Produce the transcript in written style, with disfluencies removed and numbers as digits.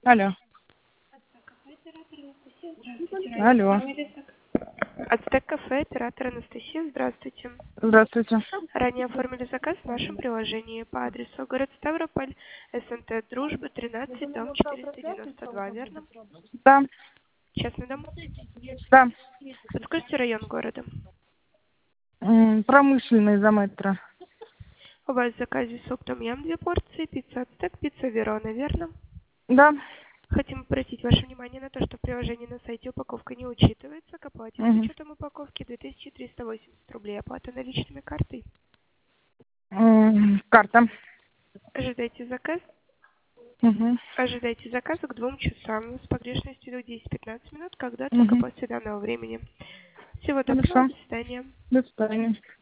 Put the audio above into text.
Алло. Алло. Ацтек кафе, оператор Анастасия, здравствуйте. Здравствуйте. Ранее оформили заказ в нашем приложении по адресу город Ставрополь, СНТ Дружба, 13, дом 492, верно? Да. Частный дом? Да. Подскажите район города. Промышленный за метро. У вас в заказе суп том-ям 2 порции, пицца Ацтек, пицца Верона, верно? Да. Хотим обратить ваше внимание на то, что в приложении на сайте упаковка не учитывается. К оплате с Угу. учетом упаковки 2380 рублей. Оплата наличными картой. Карта. Ожидайте заказ. Угу. Ожидайте заказа к 2 часам с погрешностью 10-15 минут, когда только Угу. после данного времени. Всего доброго, Хорошо. до свидания. До свидания.